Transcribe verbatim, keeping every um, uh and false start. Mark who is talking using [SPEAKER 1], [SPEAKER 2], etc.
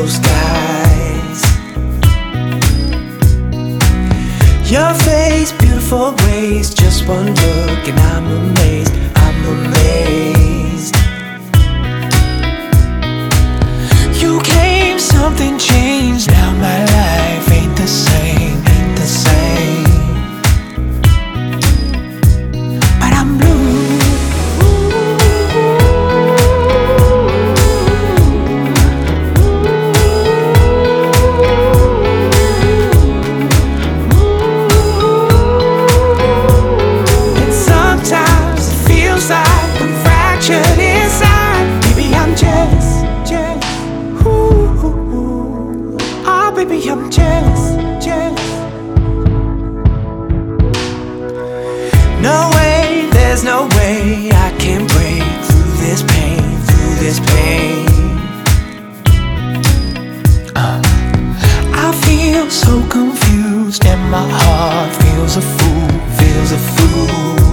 [SPEAKER 1] blue skies. Your face, beautiful ways, just one look and I'm amazed, I'm amazed. You came, something changed, now my life ain't the same, ain't the same. But I'm blue. And sometimes it feels like I'm fractured inside. Baby, I'm jealous, jealous. Ooh, oh, baby, I'm jealous, jealous. No way, there's no way I can break through this pain, through this pain. uh, I feel so confused and my heart feels a fool, feels a fool.